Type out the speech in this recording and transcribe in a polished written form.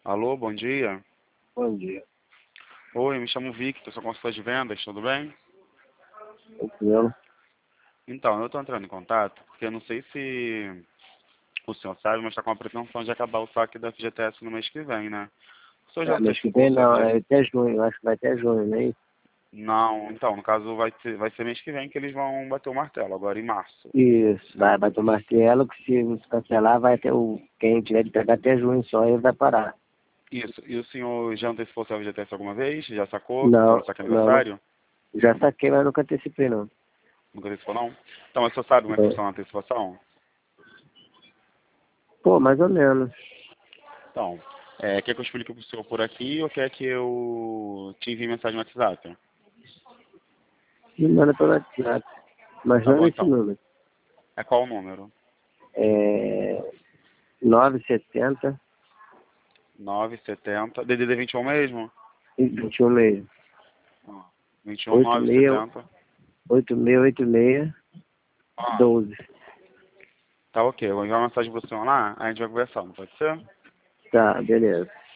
Alô, bom dia. Bom dia. Oi, me chamo Victor, sou consultor de vendas, tudo bem? Tranquilo. Então, eu estou entrando em contato porque eu não sei se o senhor sabe, mas está com a pretensão de acabar o saque da FGTS no mês que vem, né? O senhor já Mês que antecipou vem sua não, é FGTS? até junho, acho que vai até junho, né? Não, então, no caso vai ser mês que vem que eles vão bater o martelo, agora em março. Isso, vai tomar martelo, que se cancelar vai até quem tiver de pegar até junho só, ele vai parar. Isso, e o senhor já antecipou sua FGTS alguma vez? Já sacou? Tá no Não, saque não, aniversário? já saquei, mas nunca antecipei não. Nunca antecipou, não? Então, mas o senhor sabe como é que É. funciona a antecipação? Pô, mais ou menos. Então, quer que eu explique para o senhor por aqui ou quer que eu te envie mensagem no WhatsApp? Me manda pelo WhatsApp, mas Tá não bom, nesse então. número. É qual o número? É 970 970. DDD 21 mesmo? e 21 mesmo. Ó, 21 86 970. 8686 Ó, 12. tá ok. Eu vou enviar uma mensagem pro senhor lá, a gente vai conversando, pode ser? Tá, beleza.